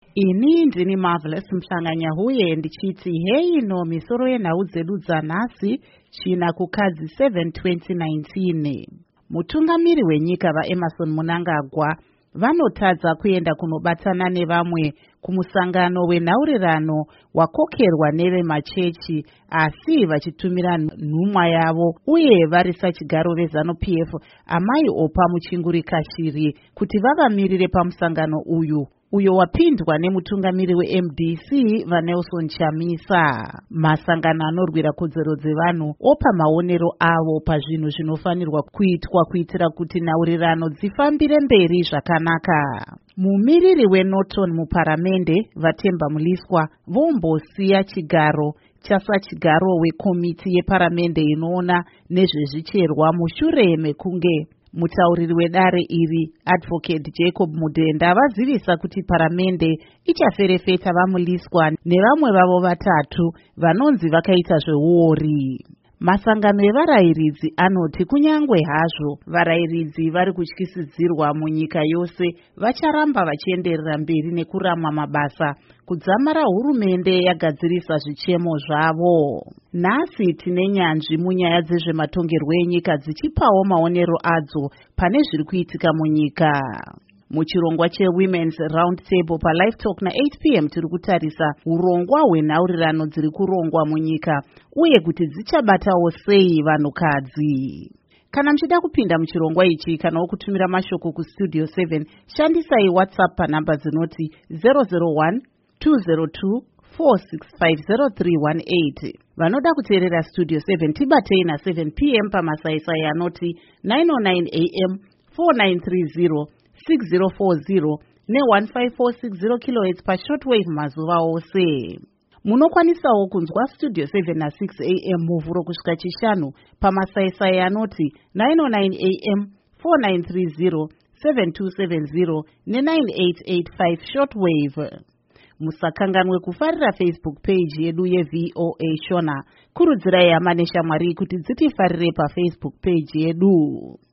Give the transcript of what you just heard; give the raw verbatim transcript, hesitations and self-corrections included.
Ini ndini Marvelous Mhlanganyahuye ndichiti hei no misoro yenhau dzedu dzanhasi china kukadzi seven twenty nineteen. Mutungamiri wenyika vaEmmerson Mnangagwa vanotadza kuenda kunobatana nevamwe kumusangano wenhaurirano wakokerwa nevemachechi asi vachitumira nhumwa yavo uye vari sachigaro veZANU-P F Amai Opa Muchinguri-Kashiri kuti vavamirire pamusangano uyu uyo wapindwa nemutungamiri weM D C vaNelson Chamisa. Masangano anorwira kodzero dzevanhu opa maonero avo pazvinhu zvinofanirwa kuitwa kuitira kuti nhaurirano dzifambire mberi zvakanaka. Mumiriri weNorton muparamende Vatemba Muliswa vombosiya chigaro chasachigaro wekomiti yeparamende inoona nezvezvicherwa mushure mekunge mutauriri wedare iri Advocate Jacob Mudenda vazivisa kuti paramende ichaferefeta vaMuliswa nevamwe vavo vatatu vanonzi vakaita zveuori. Masangano evarayiridzi anoti kunyangwe hazvo varayiridzi vari kutyisidzirwa munyika yose vacharamba vachienderera mberi nekuramwa mabasa kudzamara hurumende yagadzirisa zvichemo zvavo. Nhasi tine nyanzvi munyaya dzezvematongerwo enyika dzichipawo maonero adzo pane zviri kuitika munyika. Muchirongwa cheWomen's Round Table paLive Talk na eight p m tiri kutarisa urongwa hwenhaurirano dziri kurongwa munyika uye kuti dzichabatawo sei vanhukadzi. Kana muchida kupinda muchirongwa ichi kanawo kutumira mashoko kustudio seven shandisai WhatsApp panhamba dzinoti zero zero one two zero two four six five zero three one eight. Vanoda kuteerera Studio seven tibatei na seven p m pamasaisai anoti nine oh nine a m four nine three zero six zero four zero ne one five four six zero kilohertz pashortwave mazuva ose. Munokwanisawo kunzwa Studio seven na six a m muvhuro kusvika chishanu pamasaisai anoti nine oh nine a m four nine three zero seven two seven zero ne nine eight eight five shortwave. Musakanganwe kufarira Facebook page yedu yeV O A Shona. Kurudzirai hama neshamwari kuti dzitifarire paFacebook page yedu.